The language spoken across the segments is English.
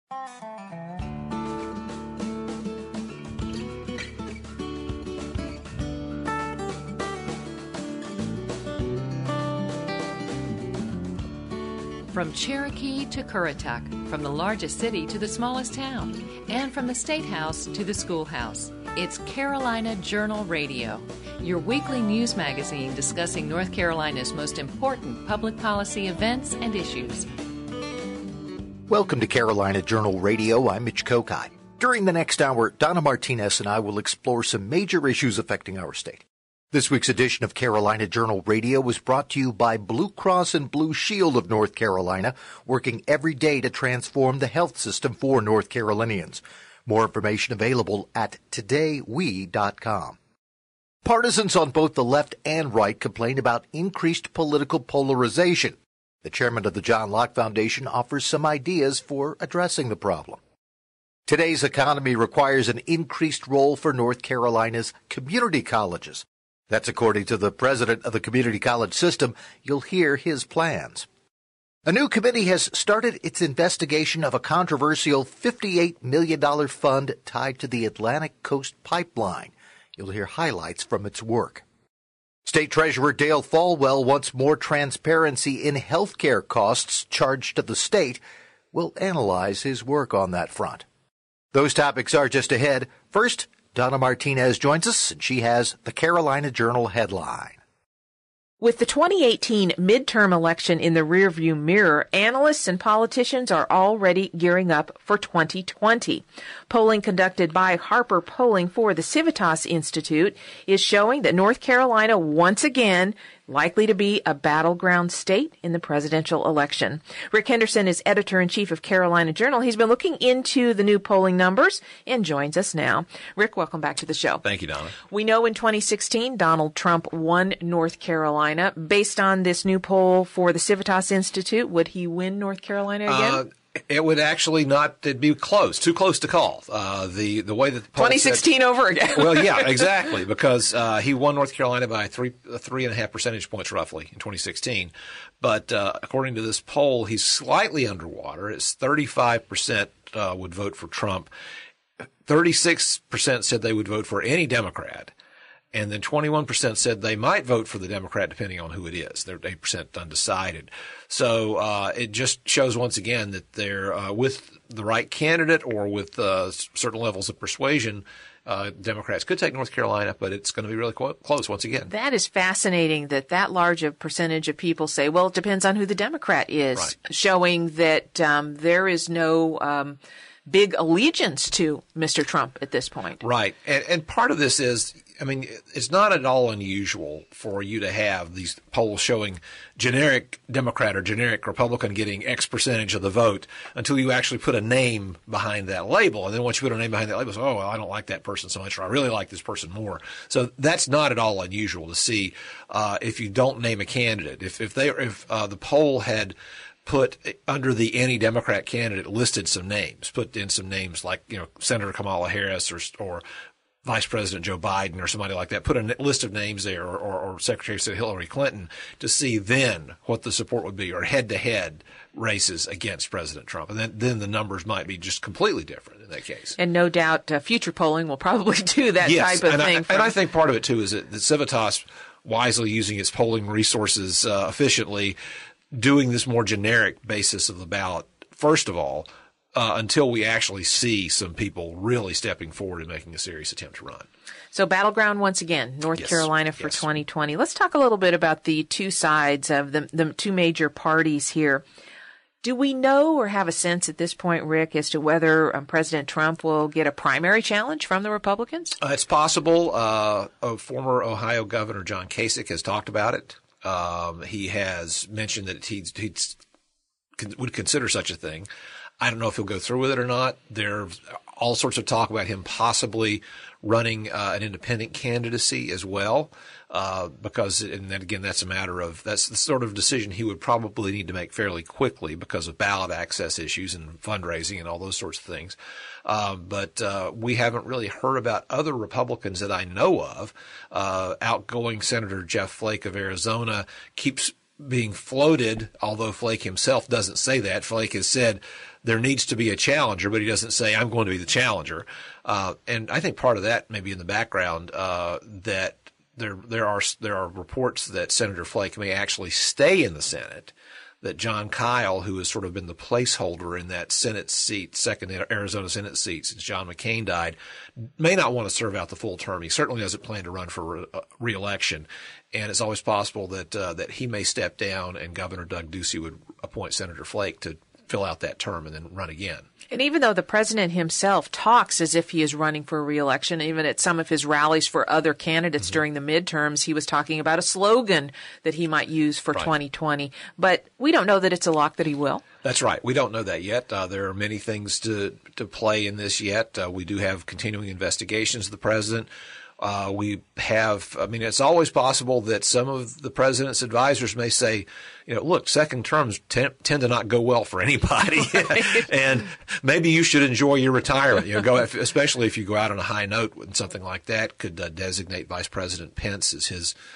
From Cherokee to Currituck, from the largest city to the smallest town, and from the State House to the schoolhouse, it's Carolina Journal Radio, your weekly news magazine discussing North Carolina's most important public policy events and issues. Welcome to Carolina Journal Radio. I'm Mitch Kokai. During the next hour, Donna Martinez and I will explore some major issues affecting our state. This week's edition of Carolina Journal Radio was brought to you by Blue Cross and Blue Shield of North Carolina, working every day to transform the health system for North Carolinians. More information available at todaywe.com. Partisans on both the left and right complain about increased political polarization. The chairman of the John Locke Foundation offers some ideas for addressing the problem. Today's economy requires an increased role for North Carolina's community colleges. That's according to the president of the community college system. You'll hear his plans. A new committee has started its investigation of a controversial $58 million fund tied to the Atlantic Coast Pipeline. You'll hear highlights from its work. State Treasurer Dale Folwell wants more transparency in health care costs charged to the state. We'll analyze his work on that front. Those topics are just ahead. First, Donna Martinez joins us, and she has the Carolina Journal headline. With the 2018 midterm election in the rearview mirror, analysts and politicians are already gearing up for 2020. Polling conducted by Harper Polling for the Civitas Institute is showing that North Carolina once again likely to be a battleground state in the presidential election. Rick Henderson is editor-in-chief of Carolina Journal. He's been looking into the new polling numbers and joins us now. Rick, welcome back to the show. Thank you, Donna. We know in 2016, Donald Trump won North Carolina. Based on this new poll for the Civitas Institute, would he win North Carolina again? It would actually not. It'd be close, too close to call. The way that the poll 2016 said, over again. Well, yeah, exactly, because he won North Carolina by 3.5 percentage points roughly in 2016. But according to this poll, he's slightly underwater. It's 35% would vote for Trump. 36% said they would vote for any Democrat. And then 21% said they might vote for the Democrat depending on who it is. They're 8% undecided. So it just shows once again that they're with the right candidate or with certain levels of persuasion, Democrats could take North Carolina, but it's going to be really close once again. That is fascinating that large a percentage of people say, well, it depends on who the Democrat is, right, showing that there is no big allegiance to Mr. Trump at this point. Right. And part of this is, I mean, it's not at all unusual for you to have these polls showing generic Democrat or generic Republican getting X percentage of the vote until you actually put a name behind that label. And then once you put a name behind that label, well, I don't like that person so much, or I really like this person more. So that's not at all unusual to see if you don't name a candidate. If the poll had put under the any Democrat candidate listed some names, put in some names like, Senator Kamala Harris or Vice President Joe Biden or somebody like that, put a list of names there or Secretary of State Hillary Clinton to see then what the support would be, or head-to-head races against President Trump. And then the numbers might be just completely different in that case. And no doubt future polling will probably do that type of thing. And I think part of it, too, is that Civitas, wisely using its polling resources efficiently, doing this more generic basis of the ballot, first of all, until we actually see some people really stepping forward and making a serious attempt to run. So battleground once again, North Carolina for 2020. Let's talk a little bit about the two sides of the two major parties here. Do we know or have a sense at this point, Rick, as to whether President Trump will get a primary challenge from the Republicans? It's possible. Former Ohio Governor John Kasich has talked about it. He has mentioned that he would consider such a thing. I don't know if he'll go through with it or not. There's all sorts of talk about him possibly running an independent candidacy as well, because, and then again, that's the sort of decision he would probably need to make fairly quickly because of ballot access issues and fundraising and all those sorts of things. But we haven't really heard about other Republicans that I know of. Outgoing Senator Jeff Flake of Arizona keeps being floated, although Flake himself doesn't say that. Flake has said there needs to be a challenger, but he doesn't say, I'm going to be the challenger. And I think part of that may be in the background that there are reports that Senator Flake may actually stay in the Senate, that John Kyle, who has sort of been the placeholder in that Senate seat, second Arizona Senate seat since John McCain died, may not want to serve out the full term. He certainly doesn't plan to run for re-election. And it's always possible that he may step down and Governor Doug Ducey would appoint Senator Flake to fill out that term and then run again. And even though the president himself talks as if he is running for re-election, even at some of his rallies for other candidates during the midterms, he was talking about a slogan that he might use for 2020. But we don't know that it's a lock that he will. That's right. We don't know that yet. There are many things to play in this yet. We do have continuing investigations of the president. It's always possible that some of the president's advisors may say, look, second terms tend to not go well for anybody. And maybe you should enjoy your retirement. Especially if you go out on a high note and something like that could designate Vice President Pence as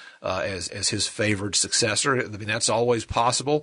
his favored successor. I mean, that's always possible.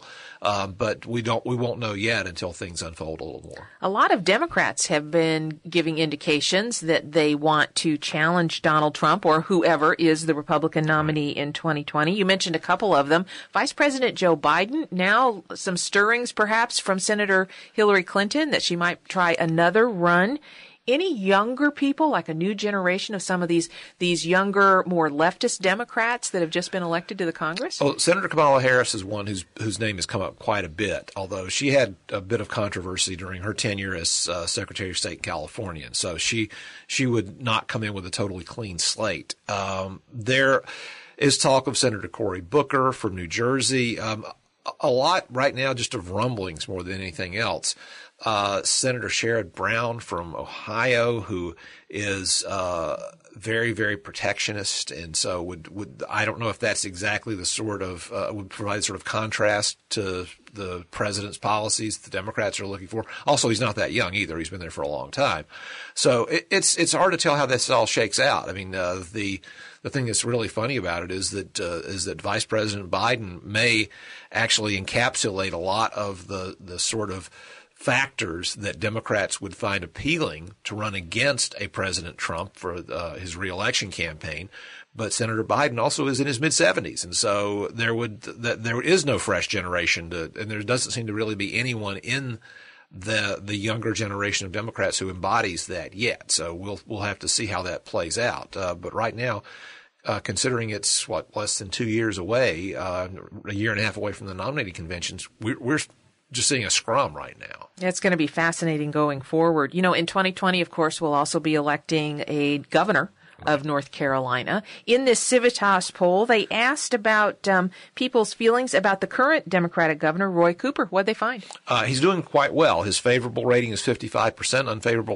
But we won't know yet until things unfold a little more. A lot of Democrats have been giving indications that they want to challenge Donald Trump or whoever is the Republican nominee in 2020. You mentioned a couple of them. Vice President Joe Biden, now some stirrings perhaps from Senator Hillary Clinton that she might try another run. Any younger people, like a new generation of some of these younger, more leftist Democrats that have just been elected to the Congress? Well, Senator Kamala Harris is one whose name has come up quite a bit, although she had a bit of controversy during her tenure as Secretary of State in California. And so she would not come in with a totally clean slate. There is talk of Senator Cory Booker from New Jersey. A lot right now just of rumblings more than anything else. Senator Sherrod Brown from Ohio, who is very, very protectionist, and so would I don't know if that's exactly the sort of would provide sort of contrast to the president's policies the Democrats are looking for. Also, he's not that young either; he's been there for a long time, so it's hard to tell how this all shakes out. I mean, the thing that's really funny about it is that Vice President Biden may actually encapsulate a lot of the sort of factors that Democrats would find appealing to run against a President Trump for his reelection campaign. But Senator Biden also is in his mid-70s, and so there is no fresh generation and there doesn't seem to really be anyone in the younger generation of Democrats who embodies that yet. So we'll have to see how that plays out. But right now, considering it's less than 2 years away, a year and a half away from the nominating conventions, we're just seeing a scrum right now. It's going to be fascinating going forward. In 2020, of course, we'll also be electing a governor of North Carolina. In this Civitas poll, they asked about people's feelings about the current Democratic governor, Roy Cooper. What'd they find? He's doing quite well. His favorable rating is 55%, unfavorable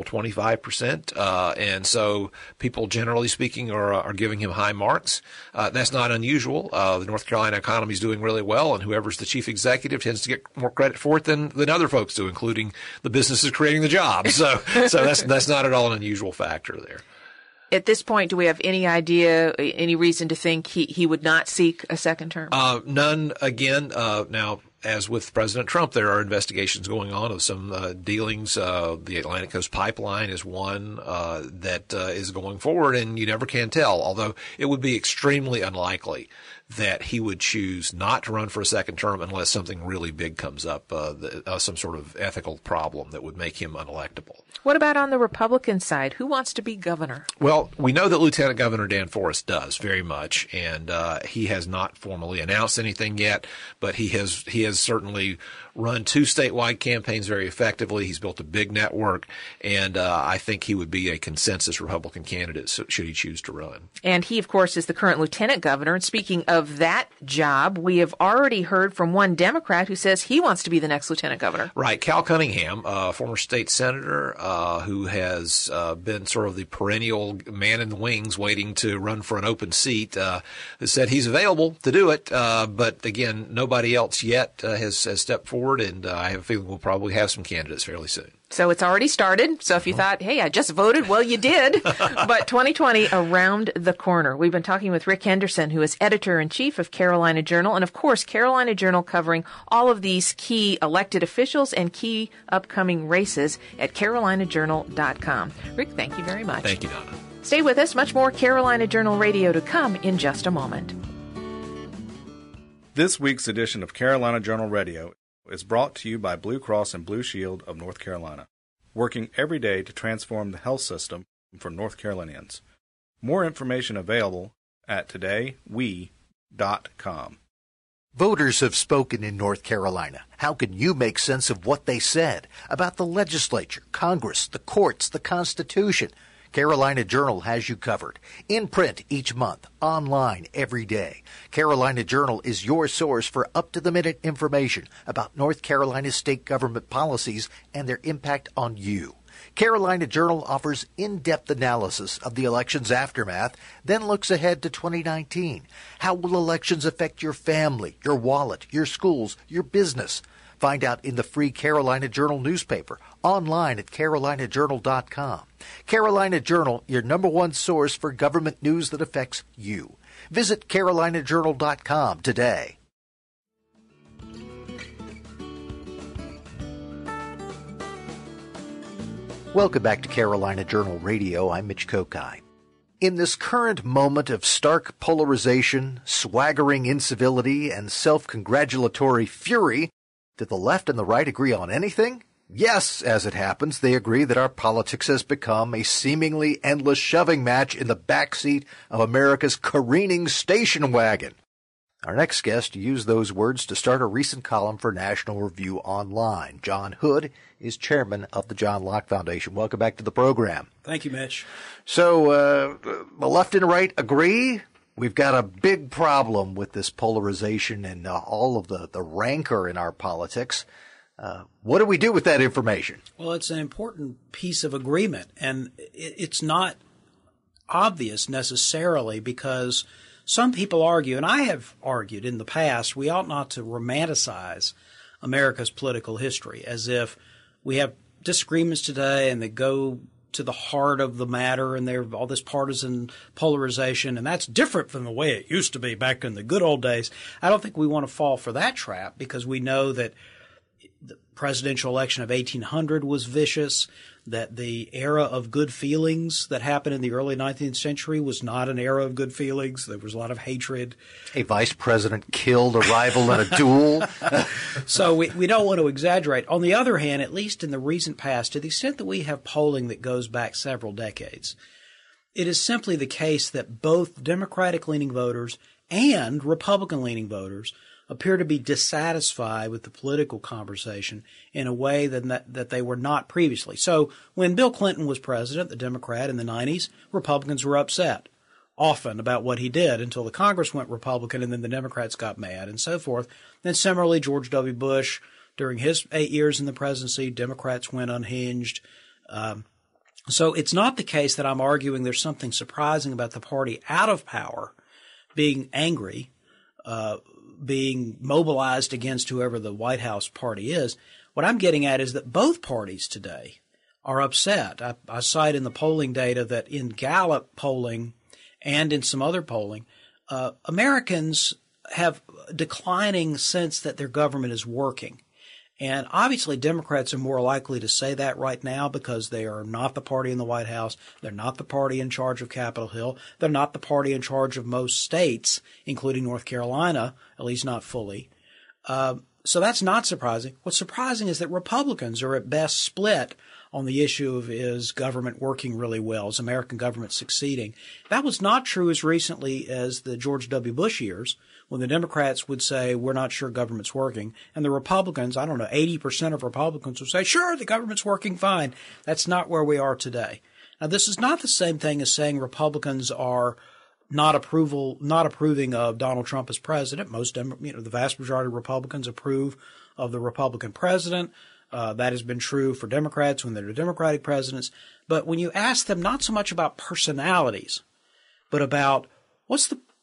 25%. And so people, generally speaking, are giving him high marks. That's not unusual. The North Carolina economy is doing really well, and whoever's the chief executive tends to get more credit for it than other folks do, including the businesses creating the jobs. So that's not at all an unusual factor there. At this point, do we have any idea, any reason to think he would not seek a second term? None. Again, now, as with President Trump, there are investigations going on of some dealings. The Atlantic Coast Pipeline is one that is going forward, and you never can tell, although it would be extremely unlikely that he would choose not to run for a second term unless something really big comes up, some sort of ethical problem that would make him unelectable. What about on the Republican side? Who wants to be governor? Well, we know that Lieutenant Governor Dan Forest does very much, and he has not formally announced anything yet, but he has certainly run 2 statewide campaigns very effectively. He's built a big network, and I think he would be a consensus Republican candidate should he choose to run. And he, of course, is the current lieutenant governor. And speaking of that job, we have already heard from one Democrat who says he wants to be the next lieutenant governor. Right. Cal Cunningham, former state senator who has been sort of the perennial man in the wings waiting to run for an open seat, has said he's available to do it. But again, nobody else yet has stepped forward forward, and I have a feeling we'll probably have some candidates fairly soon. So it's already started. So if you thought, hey, I just voted, well, you did. But 2020 around the corner. We've been talking with Rick Henderson, who is editor-in-chief of Carolina Journal. And, of course, Carolina Journal covering all of these key elected officials and key upcoming races at carolinajournal.com. Rick, thank you very much. Thank you, Donna. Stay with us. Much more Carolina Journal Radio to come in just a moment. This week's edition of Carolina Journal Radio is brought to you by Blue Cross and Blue Shield of North Carolina, working every day to transform the health system for North Carolinians. More information available at todaywe.com. Voters have spoken in North Carolina. How can you make sense of what they said about the legislature, Congress, the courts, the Constitution? Carolina Journal has you covered. In print each month, online every day. Carolina Journal is your source for up-to-the-minute information about North Carolina's state government policies and their impact on you. Carolina Journal offers in-depth analysis of the election's aftermath, then looks ahead to 2019. How will elections affect your family, your wallet, your schools, your business? Find out in the free Carolina Journal newspaper, online at carolinajournal.com. Carolina Journal, your number one source for government news that affects you. Visit carolinajournal.com today. Welcome back to Carolina Journal Radio. I'm Mitch Kokai. In this current moment of stark polarization, swaggering incivility, and self-congratulatory fury, did the left and the right agree on anything? Yes, as it happens, they agree that our politics has become a seemingly endless shoving match in the backseat of America's careening station wagon. Our next guest used those words to start a recent column for National Review Online. John Hood is chairman of the John Locke Foundation. Welcome back to the program. Thank you, Mitch. So, the left and right agree. We've got a big problem with this polarization and all of the rancor in our politics. What do we do with that information? Well, it's an important piece of agreement, and it's not obvious necessarily because some people argue, and I have argued in the past, we ought not to romanticize America's political history as if we have disagreements today and they go to the heart of the matter and there's all this partisan polarization, and that's different from the way it used to be back in the good old days. I don't think we want to fall for that trap because we know that the presidential election of 1800 was vicious, that the era of good feelings that happened in the early 19th century was not an era of good feelings. There was a lot of hatred. A vice president killed a rival in a duel. So we don't want to exaggerate. On the other hand, at least in the recent past, to the extent that we have polling that goes back several decades, it is simply the case that both Democratic-leaning voters and Republican-leaning voters appear to be dissatisfied with the political conversation in a way that they were not previously. So when Bill Clinton was president, the Democrat in the 90s, Republicans were upset often about what he did until the Congress went Republican and then the Democrats got mad and so forth. Then similarly, George W. Bush, during his 8 years in the presidency, Democrats went unhinged. So it's not the case that I'm arguing there's something surprising about the party out of power being angry, being mobilized against whoever the White House party is. What I'm getting at is that both parties today are upset. I cite in the polling data that in Gallup polling and in some other polling, Americans have a declining sense that their government is working. And obviously Democrats are more likely to say that right now because they are not the party in the White House. They're not the party in charge of Capitol Hill. They're not the party in charge of most states, including North Carolina, at least not fully. So that's not surprising. What's surprising is that Republicans are at best split on the issue of is government working really well, is American government succeeding. That was not true as recently as the George W. Bush years, when the Democrats would say, we're not sure government's working. And the Republicans, 80% of Republicans would say, sure, the government's working fine. That's not where we are today. Now, this is not the same thing as saying Republicans are not approving of Donald Trump as president. The vast majority of Republicans approve of the Republican president. That has been true for Democrats when they're Democratic presidents. But when you ask them not so much about personalities, but about what's the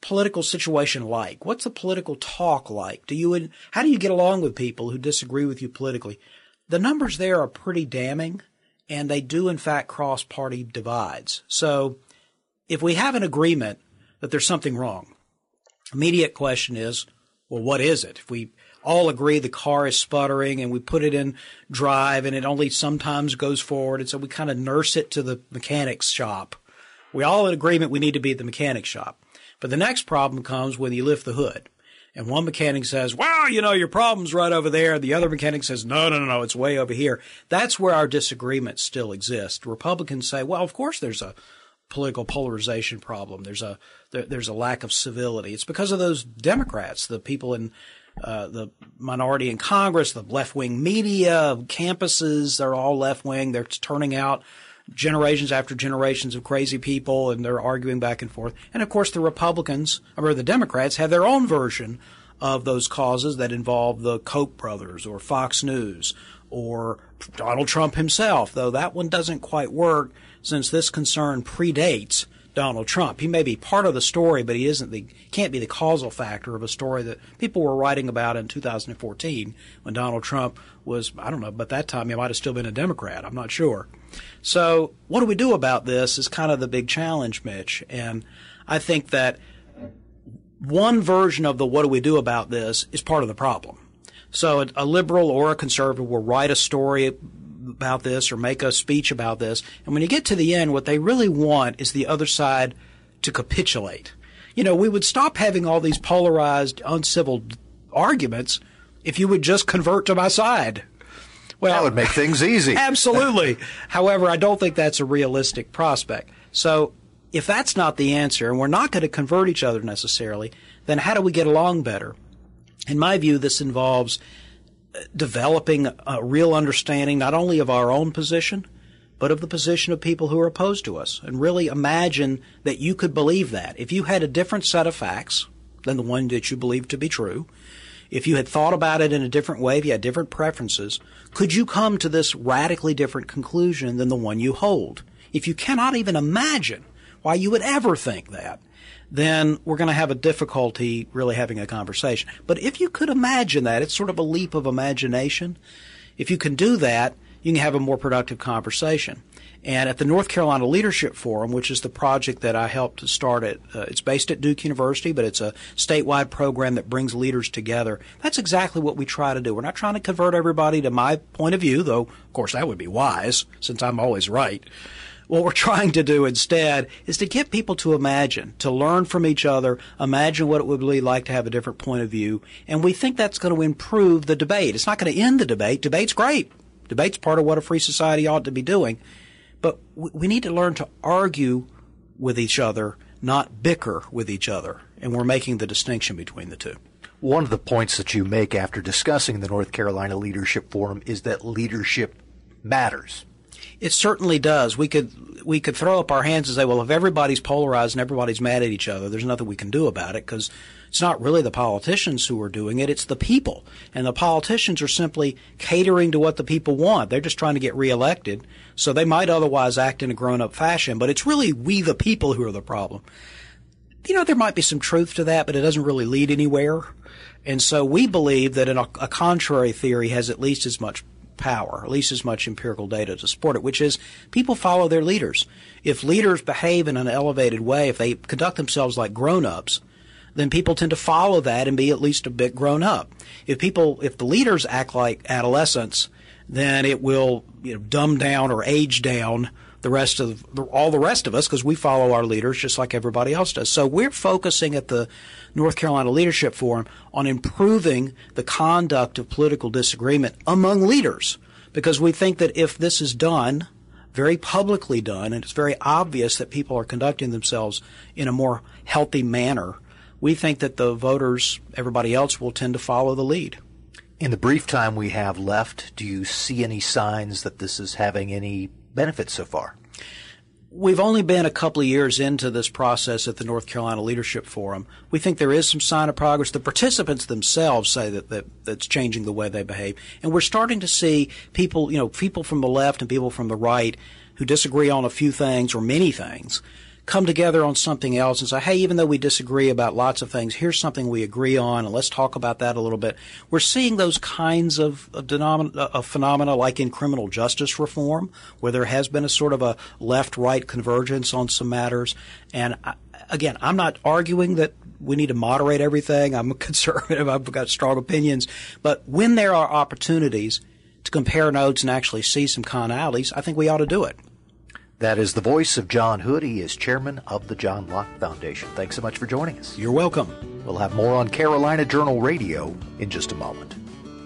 political situation like? What's the political talk like? How do you get along with people who disagree with you politically? The numbers there are pretty damning, and they do in fact cross party divides. So if we have an agreement that there's something wrong, immediate question is, well, what is it? If we all agree the car is sputtering and we put it in drive and it only sometimes goes forward, and so we kind of nurse it to the mechanic's shop. We all in agreement we need to be at the mechanic's shop. But the next problem comes when you lift the hood. And one mechanic says, well, your problem's right over there. The other mechanic says, no, it's way over here. That's where our disagreements still exist. Republicans say, well, of course there's a political polarization problem. There's a lack of civility. It's because of those Democrats, the people in the minority in Congress, the left-wing media, campuses, they're all left-wing. They're turning out generations after generations of crazy people, and they're arguing back and forth. And, of course, the Democrats have their own version of those causes that involve the Koch brothers or Fox News or Donald Trump himself, though that one doesn't quite work since this concern predates Donald Trump. He may be part of the story, but he can't be the causal factor of a story that people were writing about in 2014 when Donald Trump was, I don't know, but that time he might have still been a Democrat. I'm not sure. So what do we do about this is kind of the big challenge, Mitch. And I think that one version of the what do we do about this is part of the problem. So a liberal or a conservative will write a story about this or make a speech about this. And when you get to the end, what they really want is the other side to capitulate. We would stop having all these polarized, uncivil arguments if you would just convert to my side. Well, that would make things easy. Absolutely. However, I don't think that's a realistic prospect. So if that's not the answer, and we're not going to convert each other necessarily, then how do we get along better? In my view, this involves developing a real understanding not only of our own position, but of the position of people who are opposed to us. And really imagine that you could believe that. If you had a different set of facts than the one that you believe to be true, if you had thought about it in a different way, if you had different preferences, could you come to this radically different conclusion than the one you hold? If you cannot even imagine why you would ever think that, then we're going to have a difficulty really having a conversation. But if you could imagine that, it's sort of a leap of imagination. If you can do that, you can have a more productive conversation. And at the North Carolina Leadership Forum, which is the project that I helped to start it's based at Duke University, but it's a statewide program that brings leaders together. That's exactly what we try to do. We're not trying to convert everybody to my point of view, though, of course, that would be wise since I'm always right. What we're trying to do instead is to get people to imagine, to learn from each other, imagine what it would be like to have a different point of view. And we think that's going to improve the debate. It's not going to end the debate. Debate's great. Debate's part of what a free society ought to be doing. But we need to learn to argue with each other, not bicker with each other. And we're making the distinction between the two. One of the points that you make after discussing the North Carolina Leadership Forum is that leadership matters. It certainly does. We could throw up our hands and say, well, if everybody's polarized and everybody's mad at each other, there's nothing we can do about it because it's not really the politicians who are doing it. It's the people. And the politicians are simply catering to what the people want. They're just trying to get reelected. So they might otherwise act in a grown-up fashion, but it's really we the people who are the problem. There might be some truth to that, but it doesn't really lead anywhere. And so we believe that a contrary theory has at least as much power, at least as much empirical data to support it, which is people follow their leaders. If leaders behave in an elevated way, if they conduct themselves like grown-ups, then people tend to follow that and be at least a bit grown up. If the leaders act like adolescents, then it will dumb down or age down all the rest of us because we follow our leaders just like everybody else does. So we're focusing at the North Carolina Leadership Forum on improving the conduct of political disagreement among leaders because we think that if this is done, very publicly done, and it's very obvious that people are conducting themselves in a more healthy manner, we think that the voters, everybody else, will tend to follow the lead. In the brief time we have left, do you see any signs that this is having any benefits so far? We've only been a couple of years into this process at the North Carolina Leadership Forum. We think there is some sign of progress. The participants themselves say that's changing the way they behave. And we're starting to see people from the left and people from the right who disagree on a few things or many things come together on something else and say, hey, even though we disagree about lots of things, here's something we agree on, and let's talk about that a little bit. We're seeing those kinds of phenomena like in criminal justice reform, where there has been a sort of a left-right convergence on some matters. And again, I'm not arguing that we need to moderate everything. I'm a conservative. I've got strong opinions. But when there are opportunities to compare notes and actually see some commonalities, I think we ought to do it. That is the voice of John Hood. He is chairman of the John Locke Foundation. Thanks so much for joining us. You're welcome. We'll have more on Carolina Journal Radio in just a moment.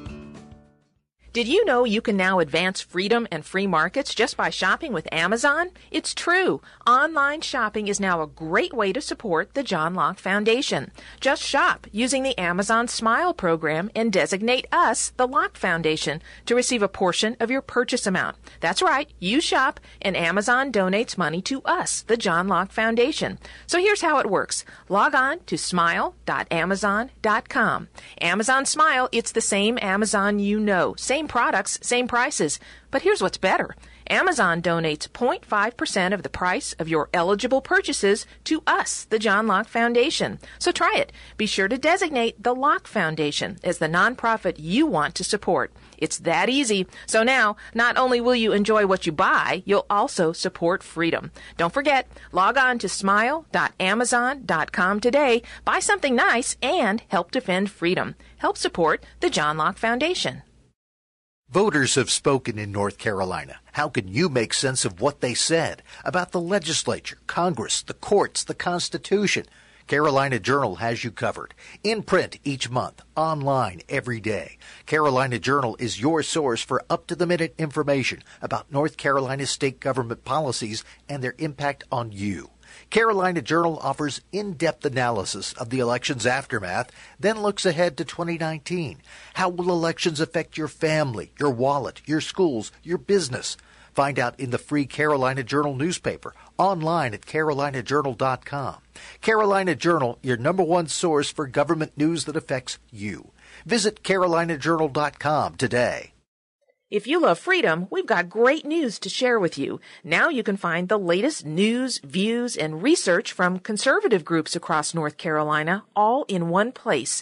Did you know you can now advance freedom and free markets just by shopping with Amazon? It's true. Online shopping is now a great way to support the John Locke Foundation. Just shop using the Amazon Smile program and designate us, the Locke Foundation, to receive a portion of your purchase amount. That's right. You shop and Amazon donates money to us, the John Locke Foundation. So here's how it works. Log on to smile.amazon.com. Amazon Smile, it's the same Amazon you know. Same products, same prices. But here's what's better. Amazon donates 0.5% of the price of your eligible purchases to us, the John Locke Foundation. So try it. Be sure to designate the Locke Foundation as the nonprofit you want to support. It's that easy. So now, not only will you enjoy what you buy, you'll also support freedom. Don't forget, log on to smile.amazon.com today, buy something nice, and help defend freedom. Help support the John Locke Foundation. Voters have spoken in North Carolina. How can you make sense of what they said about the legislature, Congress, the courts, the Constitution? Carolina Journal has you covered. In print each month, online every day. Carolina Journal is your source for up-to-the-minute information about North Carolina's state government policies and their impact on you. Carolina Journal offers in-depth analysis of the election's aftermath, then looks ahead to 2019. How will elections affect your family, your wallet, your schools, your business? Find out in the free Carolina Journal newspaper, online at carolinajournal.com. Carolina Journal, your number one source for government news that affects you. Visit carolinajournal.com today. If you love freedom, we've got great news to share with you. Now you can find the latest news, views, and research from conservative groups across North Carolina, all in one place,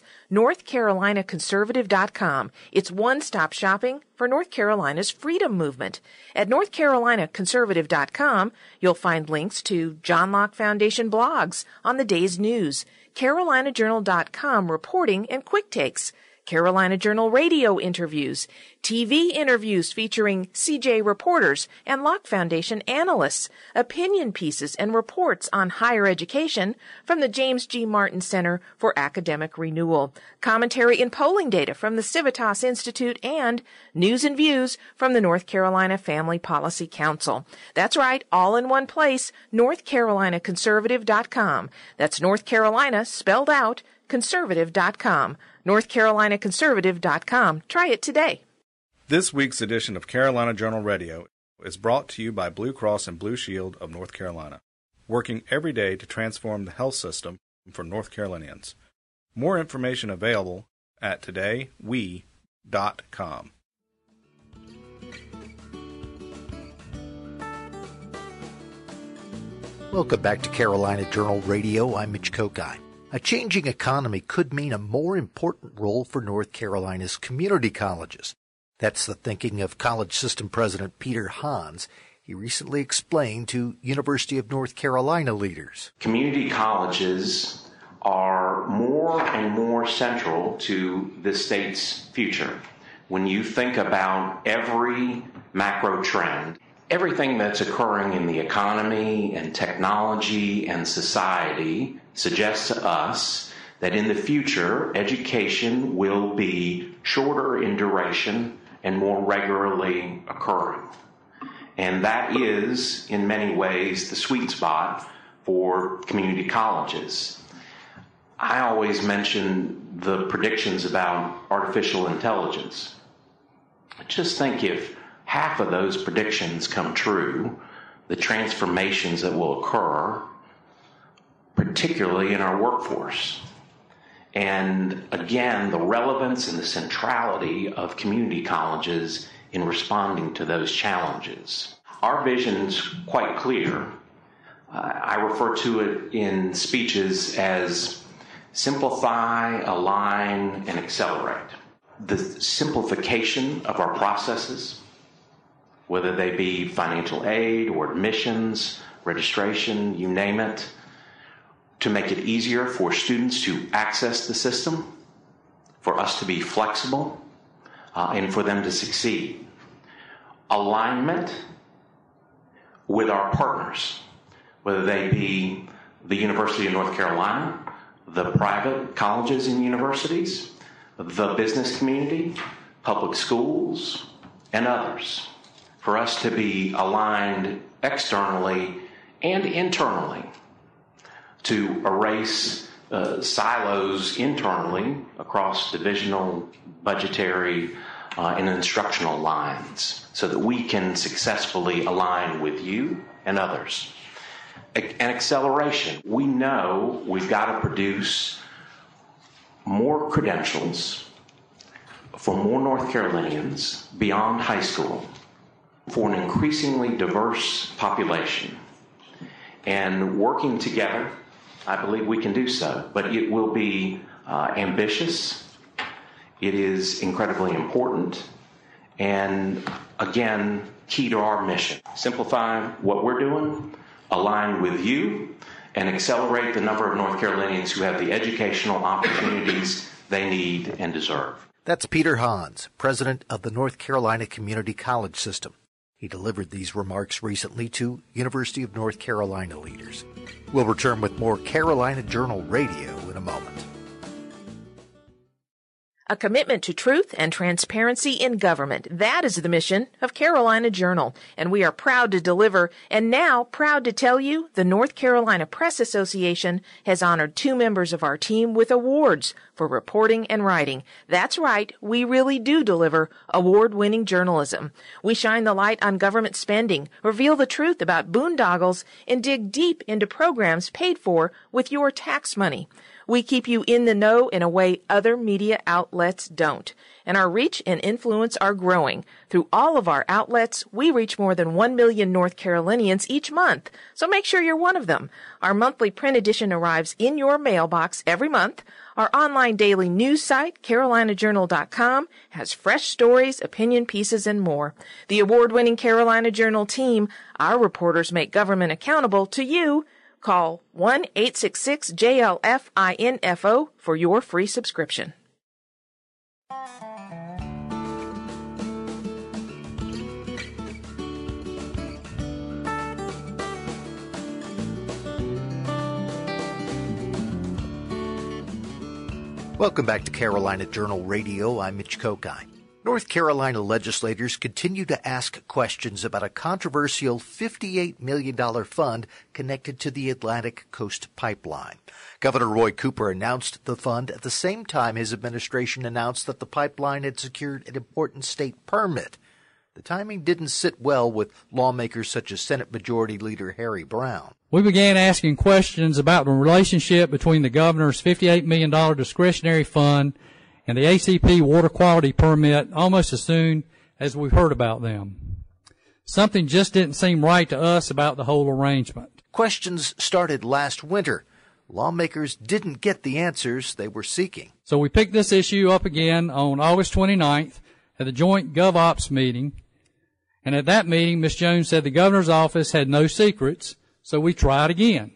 NorthCarolinaConservative.com. It's one-stop shopping for North Carolina's freedom movement. At NorthCarolinaConservative.com, you'll find links to John Locke Foundation blogs on the day's news, CarolinaJournal.com reporting and quick takes, Carolina Journal radio interviews, TV interviews featuring CJ reporters and Locke Foundation analysts, opinion pieces and reports on higher education from the James G. Martin Center for Academic Renewal, commentary and polling data from the Civitas Institute, and news and views from the North Carolina Family Policy Council. That's right, all in one place, NorthCarolinaConservative.com. That's North Carolina spelled out, conservative.com. NorthCarolinaConservative.com. Try it today. This week's edition of Carolina Journal Radio is brought to you by Blue Cross and Blue Shield of North Carolina, working every day to transform the health system for North Carolinians. More information available at todaywe.com. Welcome back to Carolina Journal Radio. I'm Mitch Kokai. A changing economy could mean a more important role for North Carolina's community colleges. That's the thinking of college system president Peter Hans. He recently explained to University of North Carolina leaders. Community colleges are more and more central to the state's future. When you think about every macro trend, everything that's occurring in the economy and technology and society suggests to us that in the future, education will be shorter in duration and more regularly occurring. And that is, in many ways, the sweet spot for community colleges. I always mention the predictions about artificial intelligence. Just think if half of those predictions come true, the transformations that will occur, particularly in our workforce. And again, the relevance and the centrality of community colleges in responding to those challenges. Our vision is quite clear. I refer to it in speeches as simplify, align, and accelerate. The simplification of our processes, whether they be financial aid or admissions, registration, you name it, to make it easier for students to access the system, for us to be flexible, and for them to succeed. Alignment with our partners, whether they be the University of North Carolina, the private colleges and universities, the business community, public schools, and others, for us to be aligned externally and internally to erase silos internally across divisional, budgetary, and instructional lines so that we can successfully align with you and others. An acceleration. We know we've got to produce more credentials for more North Carolinians beyond high school for an increasingly diverse population. And working together, I believe we can do so, but it will be ambitious. It is incredibly important, and again, key to our mission. Simplify what we're doing, align with you, and accelerate the number of North Carolinians who have the educational opportunities they need and deserve. That's Peter Hans, president of the North Carolina Community College System. He delivered these remarks recently to University of North Carolina leaders. We'll return with more Carolina Journal Radio in a moment. A commitment to truth and transparency in government. That is the mission of Carolina Journal, and we are proud to deliver, and now proud to tell you the North Carolina Press Association has honored 2 members of our team with awards for reporting and writing. That's right, we really do deliver award-winning journalism. We shine the light on government spending, reveal the truth about boondoggles, and dig deep into programs paid for with your tax money. We keep you in the know in a way other media outlets don't. And our reach and influence are growing. Through all of our outlets, we reach more than 1 million North Carolinians each month. So make sure you're one of them. Our monthly print edition arrives in your mailbox every month. Our online daily news site, CarolinaJournal.com, has fresh stories, opinion pieces, and more. The award-winning Carolina Journal team, our reporters make government accountable to you. Call 1-866-JLF-INFO for your free subscription. Welcome back to Carolina Journal Radio. I'm Mitch Kokai. North Carolina legislators continue to ask questions about a controversial $58 million fund connected to the Atlantic Coast Pipeline. Governor Roy Cooper announced the fund at the same time his administration announced that the pipeline had secured an important state permit. The timing didn't sit well with lawmakers such as Senate Majority Leader Harry Brown. We began asking questions about the relationship between the governor's $58 million discretionary fund and the ACP water quality permit almost as soon as we heard about them. Something just didn't seem right to us about the whole arrangement. Questions started last winter. Lawmakers didn't get the answers they were seeking. So we picked this issue up again on August 29th at the joint GovOps meeting. And at that meeting, Ms. Jones said the governor's office had no secrets, so we tried again.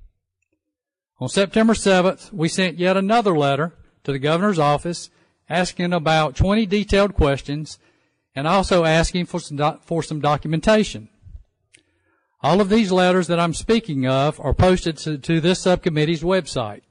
On September 7th, we sent yet another letter to the governor's office asking about 20 detailed questions and also asking for some documentation. All of these letters that I'm speaking of are posted to this subcommittee's website.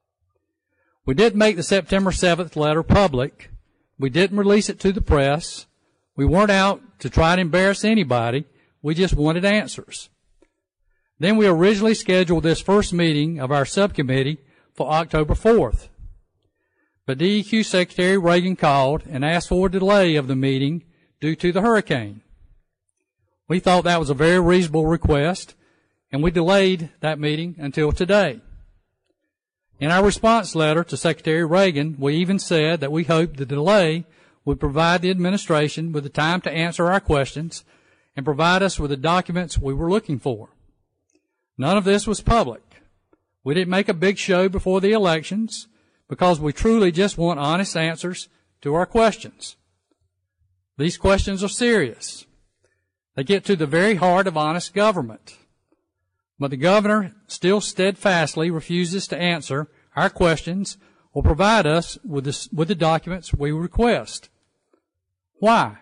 We didn't make the September 7th letter public. We didn't release it to the press. We weren't out to try to embarrass anybody. We just wanted answers. Then we originally scheduled this first meeting of our subcommittee for October 4th. But DEQ Secretary Reagan called and asked for a delay of the meeting due to the hurricane. We thought that was a very reasonable request, and we delayed that meeting until today. In our response letter to Secretary Reagan, we even said that we hoped the delay would provide the administration with the time to answer our questions and provide us with the documents we were looking for. None of this was public. We didn't make a big show before the elections because we truly just want honest answers to our questions. These questions are serious. They get to the very heart of honest government. But the governor still steadfastly refuses to answer our questions or provide us with the documents we request. Why?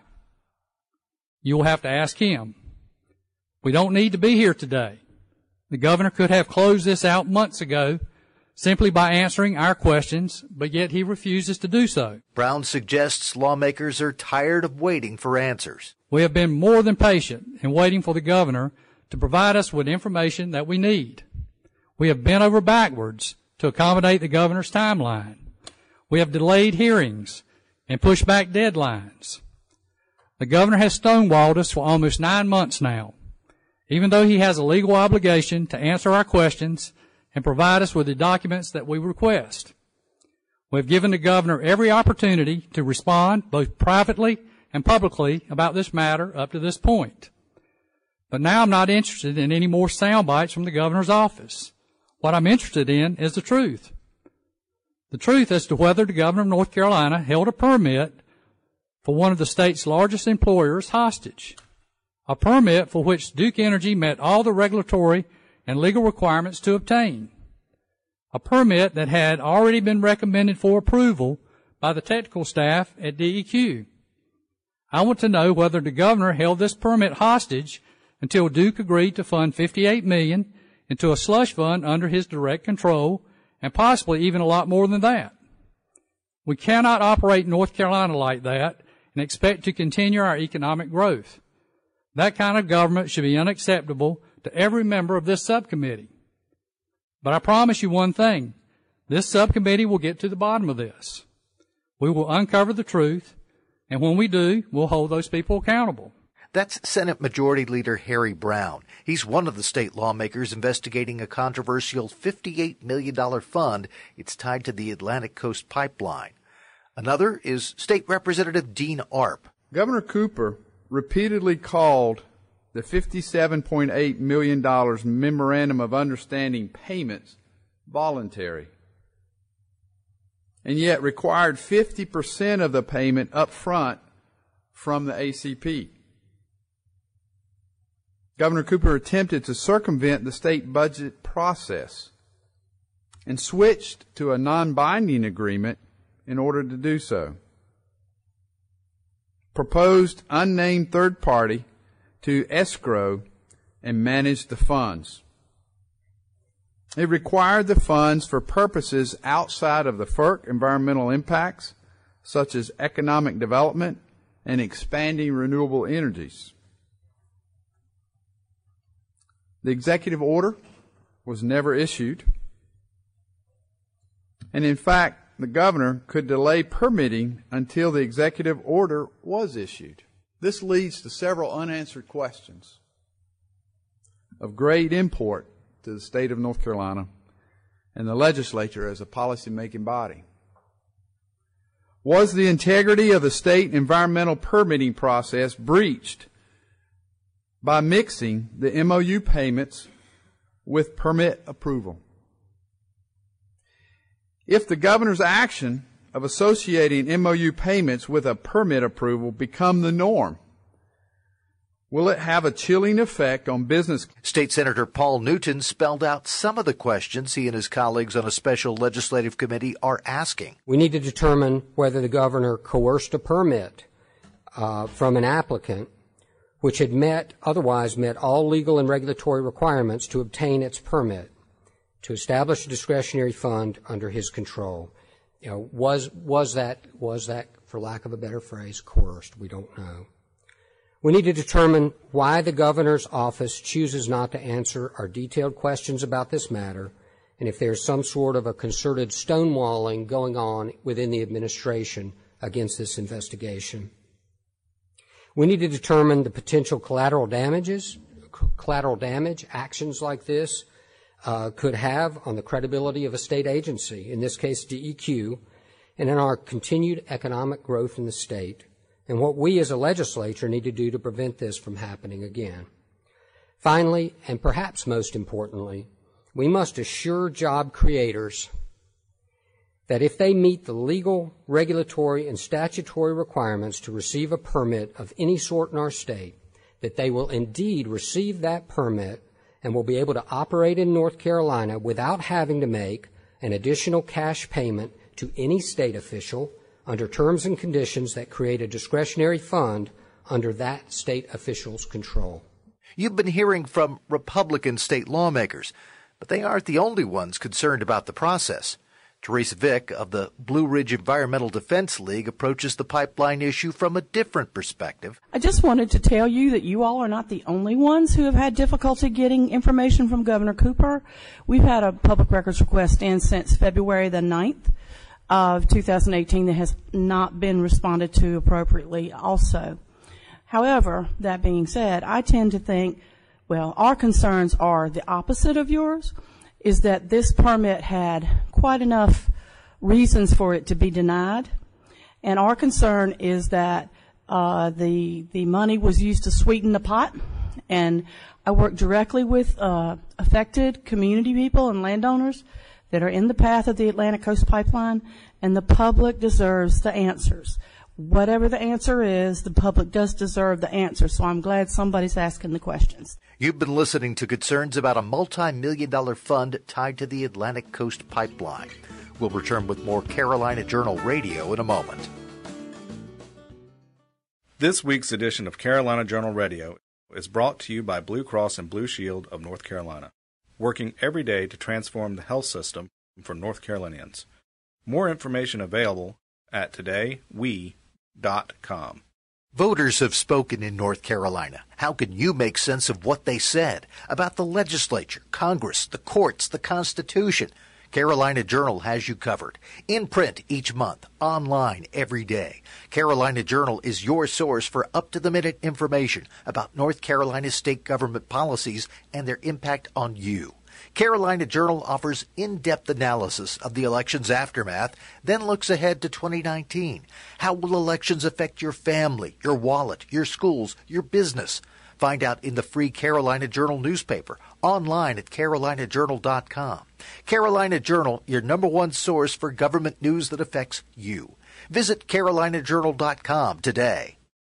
You'll have to ask him. We don't need to be here today. The governor could have closed this out months ago simply by answering our questions, but yet he refuses to do so. Brown suggests lawmakers are tired of waiting for answers. We have been more than patient in waiting for the governor to provide us with information that we need. We have bent over backwards to accommodate the governor's timeline. We have delayed hearings and pushed back deadlines. The governor has stonewalled us for almost 9 months now, even though he has a legal obligation to answer our questions and provide us with the documents that we request. We have given the governor every opportunity to respond, both privately and publicly, about this matter up to this point. But now I'm not interested in any more sound bites from the governor's office. What I'm interested in is the truth. The truth as to whether the governor of North Carolina held a permit for one of the state's largest employers hostage. A permit for which Duke Energy met all the regulatory and legal requirements to obtain. A permit that had already been recommended for approval by the technical staff at DEQ. I want to know whether the governor held this permit hostage until Duke agreed to fund $58 million into a slush fund under his direct control, and possibly even a lot more than that. We cannot operate North Carolina like that and expect to continue our economic growth. That kind of government should be unacceptable to every member of this subcommittee. But I promise you one thing, this subcommittee will get to the bottom of this. We will uncover the truth, and when we do, we'll hold those people accountable. That's Senate Majority Leader Harry Brown. He's one of the state lawmakers investigating a controversial $58 million fund. It's tied to the Atlantic Coast Pipeline. Another is State Representative Dean Arp. Governor Cooper repeatedly called the $57.8 million Memorandum of Understanding payments voluntary, and yet required 50% of the payment up front from the ACP. Governor Cooper attempted to circumvent the state budget process and switched to a non-binding agreement in order to do so. Proposed unnamed third party to escrow and manage the funds. It required the funds for purposes outside of the FERC environmental impacts, such as economic development and expanding renewable energies. The executive order was never issued, and in fact, the governor could delay permitting until the executive order was issued. This leads to several unanswered questions of great import to the state of North Carolina and the legislature as a policy-making body. Was the integrity of the state environmental permitting process breached by mixing the MOU payments with permit approval? If the governor's action of associating MOU payments with a permit approval become the norm, will it have a chilling effect on business? State Senator Paul Newton spelled out some of the questions he and his colleagues on a special legislative committee are asking. We need to determine whether the governor coerced a permit from an applicant which had otherwise met all legal and regulatory requirements to obtain its permit, to establish a discretionary fund under his control. Was that, for lack of a better phrase, coerced? We don't know. We need to determine why the governor's office chooses not to answer our detailed questions about this matter, and if there's some sort of a concerted stonewalling going on within the administration against this investigation. We need to determine the potential collateral damage actions like this could have on the credibility of a state agency, in this case DEQ, and in our continued economic growth in the state, and what we as a legislature need to do to prevent this from happening again. Finally, and perhaps most importantly, we must assure job creators that if they meet the legal, regulatory, and statutory requirements to receive a permit of any sort in our state, that they will indeed receive that permit and will be able to operate in North Carolina without having to make an additional cash payment to any state official under terms and conditions that create a discretionary fund under that state official's control. You've been hearing from Republican state lawmakers, but they aren't the only ones concerned about the process. Teresa Vick of the Blue Ridge Environmental Defense League approaches the pipeline issue from a different perspective. I just wanted to tell you that you all are not the only ones who have had difficulty getting information from Governor Cooper. We've had a public records request in since February the 9th of 2018 that has not been responded to appropriately also. However, that being said, I tend to think, well, our concerns are the opposite of yours, is that this permit had quite enough reasons for it to be denied. And our concern is that the money was used to sweeten the pot. And I work directly with affected community people and landowners that are in the path of the Atlantic Coast Pipeline, and the public deserves the answers. Whatever the answer is, the public does deserve the answer, so I'm glad somebody's asking the questions. You've been listening to concerns about a multi-million-dollar fund tied to the Atlantic Coast Pipeline. We'll return with more Carolina Journal Radio in a moment. This week's edition of Carolina Journal Radio is brought to you by Blue Cross and Blue Shield of North Carolina, working every day to transform the health system for North Carolinians. More information available at todaywe.com. Voters have spoken in North Carolina. How can you make sense of what they said about the legislature, Congress, the courts, the Constitution? Carolina Journal has you covered. In print each month, online every day. Carolina Journal is your source for up-to-the-minute information about North Carolina state government policies and their impact on you. Carolina Journal offers in-depth analysis of the election's aftermath, then looks ahead to 2019. How will elections affect your family, your wallet, your schools, your business? Find out in the free Carolina Journal newspaper, online at carolinajournal.com. Carolina Journal, your number one source for government news that affects you. Visit carolinajournal.com today.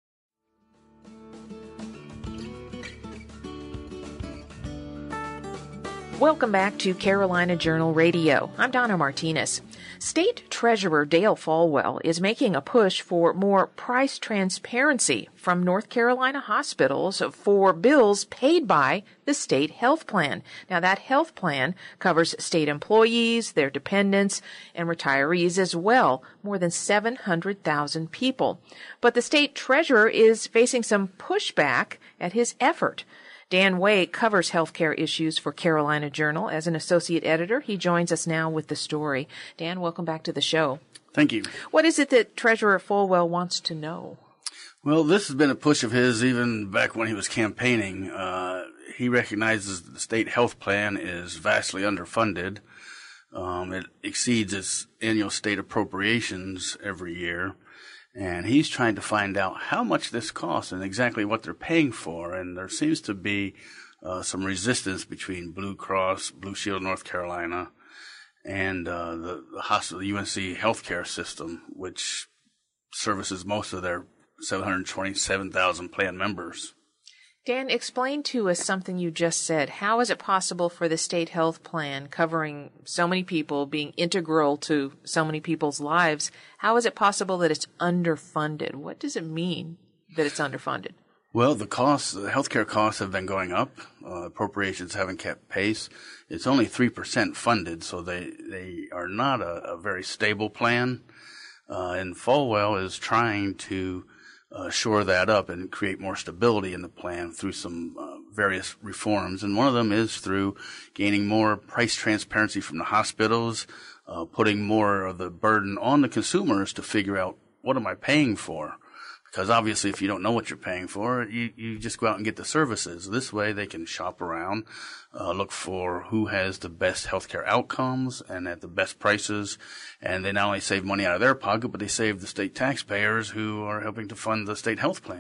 Welcome back to Carolina Journal Radio. I'm Donna Martinez. State Treasurer Dale Folwell is making a push for more price transparency from North Carolina hospitals for bills paid by the state health plan. Now, that health plan covers state employees, their dependents, and retirees as well, more than 700,000 people. But the state treasurer is facing some pushback at his effort. Dan Way covers healthcare issues for Carolina Journal as an associate editor. He joins us now with the story. Dan, welcome back to the show. Thank you. What is it that Treasurer Folwell wants to know? Well, this has been a push of his even back when he was campaigning. He recognizes that the state health plan is vastly underfunded. It exceeds its annual state appropriations every year. And he's trying to find out how much this costs and exactly what they're paying for. And there seems to be some resistance between Blue Cross, Blue Shield, North Carolina, and the hospital, the UNC healthcare system, which services most of their 727,000 plan members. Dan, explain to us something you just said. How is it possible for the state health plan covering so many people, being integral to so many people's lives, how is it possible that it's underfunded? What does it mean that it's underfunded? Well, the healthcare costs have been going up. Appropriations haven't kept pace. It's only 3% funded, so they are not a very stable plan. And Folwell is trying to shore that up and create more stability in the plan through some various reforms. And one of them is through gaining more price transparency from the hospitals, putting more of the burden on the consumers to figure out, what am I paying for? Because obviously if you don't know what you're paying for, you just go out and get the services. This way they can shop around, look for who has the best healthcare outcomes and at the best prices. And they not only save money out of their pocket, but they save the state taxpayers who are helping to fund the state health plan.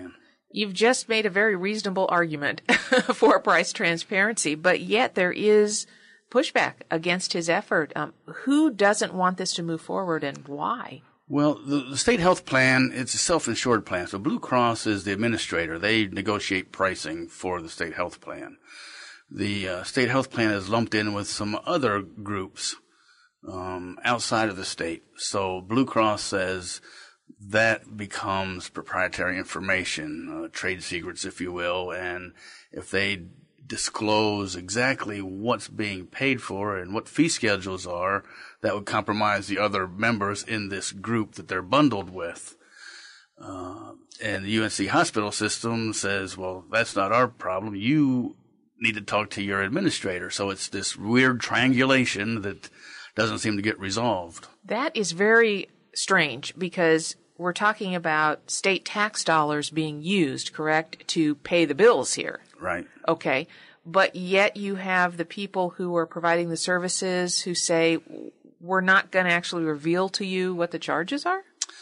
You've just made a very reasonable argument for price transparency, but yet there is pushback against his effort. Who doesn't want this to move forward, and why? Well, the state health plan, it's a self-insured plan. So Blue Cross is the administrator. They negotiate pricing for the state health plan. The state health plan is lumped in with some other groups outside of the state. So Blue Cross says that becomes proprietary information, trade secrets, if you will, and if they disclose exactly what's being paid for and what fee schedules are, that would compromise the other members in this group that they're bundled with. And the UNC hospital system says, well, that's not our problem. You need to talk to your administrator. So it's this weird triangulation that doesn't seem to get resolved. That is very strange because we're talking about state tax dollars being used, correct, to pay the bills here. Right. Okay. But yet you have the people who are providing the services who say, we're not going to actually reveal to you what the charges are?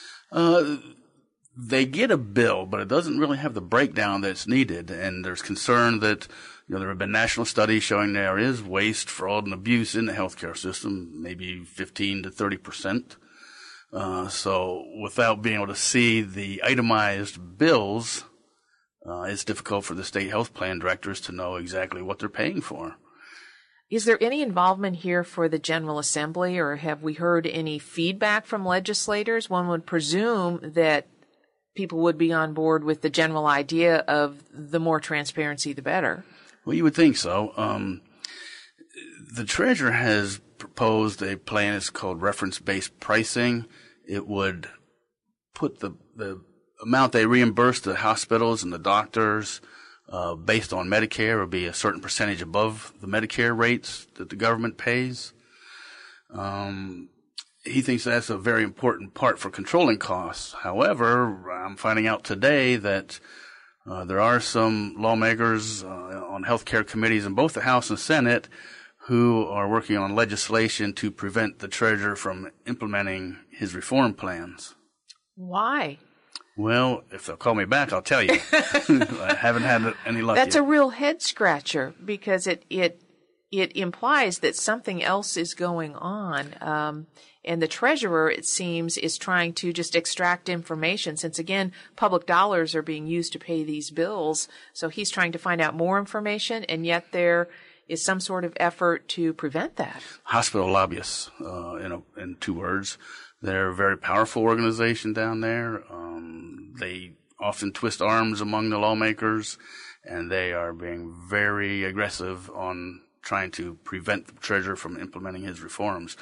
They get a bill, but it doesn't really have the breakdown that's needed. And there's concern that, there have been national studies showing there is waste, fraud, and abuse in the healthcare system, maybe 15 to 30%. So without being able to see the itemized bills, it's difficult for the state health plan directors to know exactly what they're paying for. Is there any involvement here for the General Assembly, or have we heard any feedback from legislators? One would presume that people would be on board with the general idea of the more transparency, the better. Well, you would think so. The treasurer has proposed a plan. It's called reference-based pricing. It would put the amount they reimburse the hospitals and the doctors based on Medicare would be a certain percentage above the Medicare rates that the government pays. He thinks that's a very important part for controlling costs. However, I'm finding out today that there are some lawmakers on healthcare committees in both the House and Senate who are working on legislation to prevent the treasurer from implementing his reform plans. Why? Well, if they'll call me back, I'll tell you. I haven't had any luck That's yet. a real head scratcher because it implies that something else is going on. And the treasurer, it seems, is trying to just extract information since, again, public dollars are being used to pay these bills. So he's trying to find out more information, and yet there is some sort of effort to prevent that. Hospital lobbyists, in 2 words. They're a very powerful organization down there. They often twist arms among the lawmakers, and they are being very aggressive on trying to prevent the treasurer from implementing his reforms.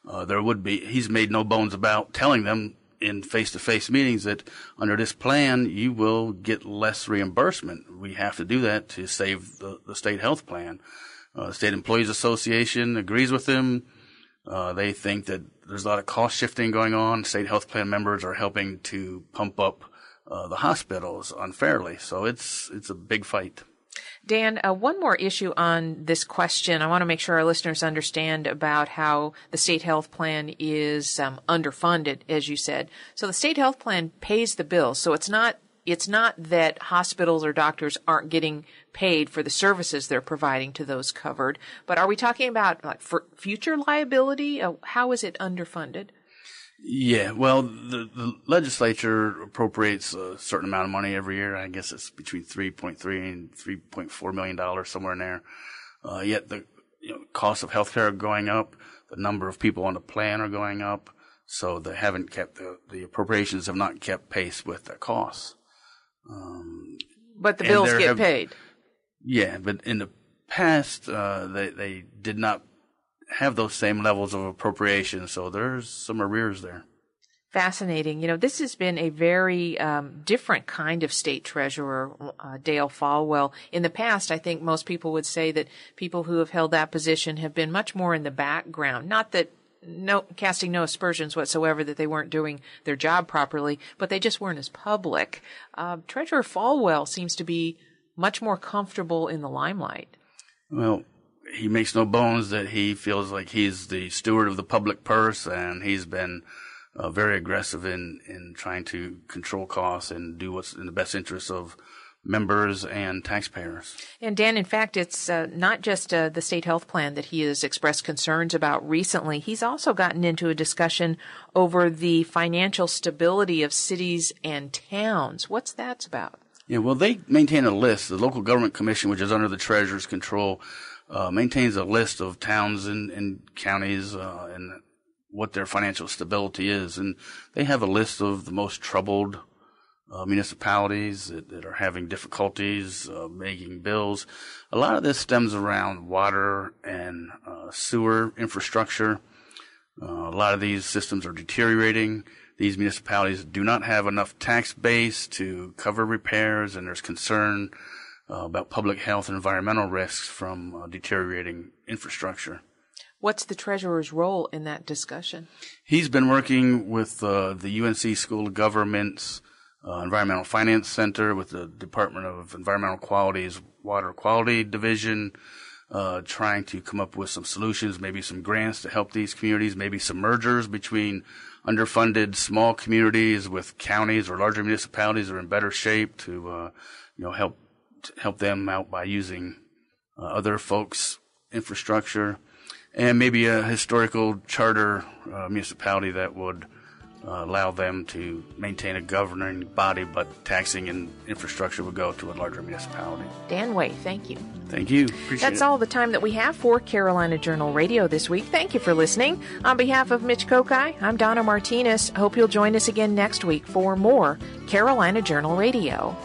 He's made no bones about telling them in face-to-face meetings that under this plan, you will get less reimbursement. We have to do that to save the state health plan. The State Employees Association agrees with him. They think that there's a lot of cost shifting going on. State health plan members are helping to pump up the hospitals unfairly. So it's a big fight. Dan, one more issue on this question. I want to make sure our listeners understand about how the state health plan is underfunded, as you said. So the state health plan pays the bills. So it's not that hospitals or doctors aren't getting paid for the services they're providing to those covered. But are we talking about for future liability? How is it underfunded? Yeah, well, the legislature appropriates a certain amount of money every year. I guess it's between $3.3 and $3.4 million, somewhere in there. Yet the costs of healthcare are going up. The number of people on the plan are going up. So they haven't kept the appropriations have not kept pace with the costs. But the bills get paid. Yeah, but in the past, they did not have those same levels of appropriation, so there's some arrears there. Fascinating. This has been a very different kind of state treasurer, Dale Folwell. In the past, I think most people would say that people who have held that position have been much more in the background. Not that casting no aspersions whatsoever that they weren't doing their job properly, but they just weren't as public. Treasurer Folwell seems to be much more comfortable in the limelight. Well, he makes no bones that he feels like he's the steward of the public purse, and he's been very aggressive in trying to control costs and do what's in the best interest of members and taxpayers. And Dan, in fact, it's not just the state health plan that he has expressed concerns about recently. He's also gotten into a discussion over the financial stability of cities and towns. What's that about? Yeah, well, they maintain a list. The Local Government Commission, which is under the Treasurer's control, maintains a list of towns and counties and what their financial stability is. And they have a list of the most troubled municipalities that are having difficulties making bills. A lot of this stems around water and sewer infrastructure. A lot of these systems are deteriorating. These municipalities do not have enough tax base to cover repairs, and there's concern about public health and environmental risks from deteriorating infrastructure. What's the Treasurer's role in that discussion? He's been working with the UNC School of Government's Environmental Finance Center, with the Department of Environmental Quality's Water Quality Division, trying to come up with some solutions, maybe some grants to help these communities, maybe some mergers between underfunded small communities with counties or larger municipalities that are in better shape to help them out by using other folks' infrastructure, and maybe a historical charter municipality that would allow them to maintain a governing body, but taxing and infrastructure would go to a larger municipality. Dan Way, thank you. Thank you. Appreciate That's it. all the time that we have for Carolina Journal Radio this week. Thank you for listening. On behalf of Mitch Kokai, I'm Donna Martinez. Hope you'll join us again next week for more Carolina Journal Radio.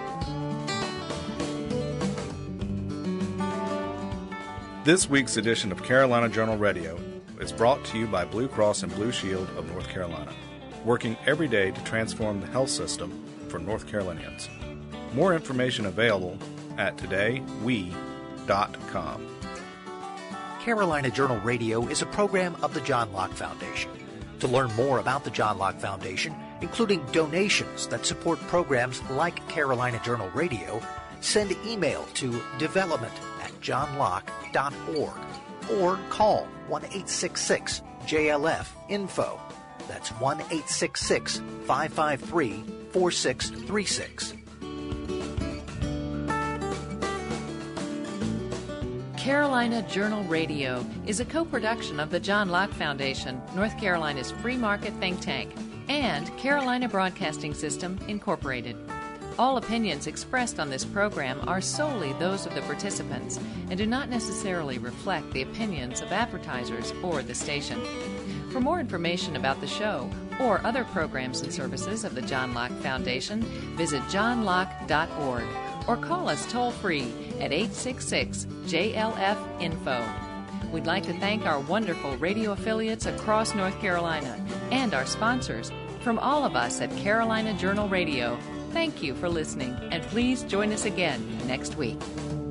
This week's edition of Carolina Journal Radio is brought to you by Blue Cross and Blue Shield of North Carolina, working every day to transform the health system for North Carolinians. More information available at todaywe.com. Carolina Journal Radio is a program of the John Locke Foundation. To learn more about the John Locke Foundation, including donations that support programs like Carolina Journal Radio, send email to development@johnlocke.org or call 1-866-JLF-INFO. That's 1-866-553-4636. Carolina Journal Radio is a co-production of the John Locke Foundation, North Carolina's free market think tank, and Carolina Broadcasting System, Incorporated. All opinions expressed on this program are solely those of the participants and do not necessarily reflect the opinions of advertisers or the station. For more information about the show or other programs and services of the John Locke Foundation, visit johnlocke.org or call us toll-free at 866-JLF-INFO. We'd like to thank our wonderful radio affiliates across North Carolina and our sponsors. From all of us at Carolina Journal Radio, thank you for listening, and please join us again next week.